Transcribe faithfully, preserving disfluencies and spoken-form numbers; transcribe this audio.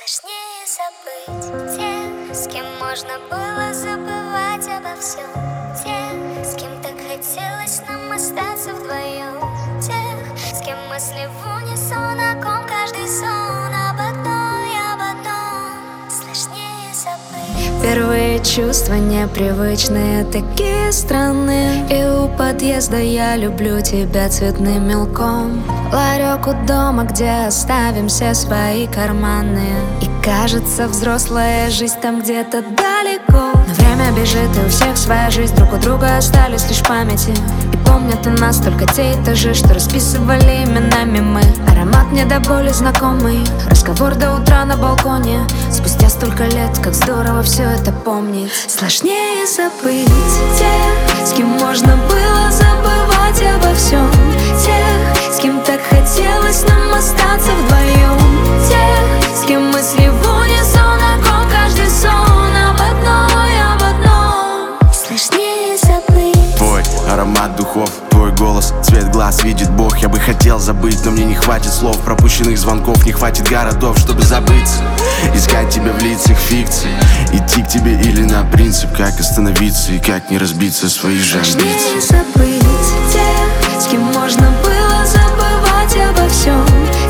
Сложнее забыть тех, с кем можно было забывать обо всем. Тех, с кем так хотелось нам остаться вдвоем. Тех, с кем мысли в унисон, о ком каждый сон. Об одной, об одном сложнее забыть. Первые чувства непривычные, такие странные. И у подъезда я люблю тебя цветным мелком. Ларек у дома, где оставим все свои карманы. И кажется, взрослая жизнь там где-то далеко. Но время бежит, и у всех своя жизнь. Друг у друга остались лишь памяти. И помнят у нас только те этажи, что расписывали именами мы. Аромат мне до боли знакомый, разговор до утра на балконе. Спустя столько лет, как здорово все это помнить. Сложнее забыть тех, с кем можно было забывать обо всем. Тех, с кем так хотелось нам остаться вдвоем. Тех, с кем мысли в унисон, о ком каждый сон. Об одной, об одном Сложнее забыть. Твой аромат духов, твой голос, цвет глаз видит Бог. Я бы хотел забыть, но мне не хватит слов. Пропущенных звонков, не хватит городов, чтобы забыться. Искать тебя в лицах фикции, идти к тебе или на принцип. Как остановиться и как не разбиться свои же амбиции. Сложнее забыть тех, с кем можно было забывать обо всем.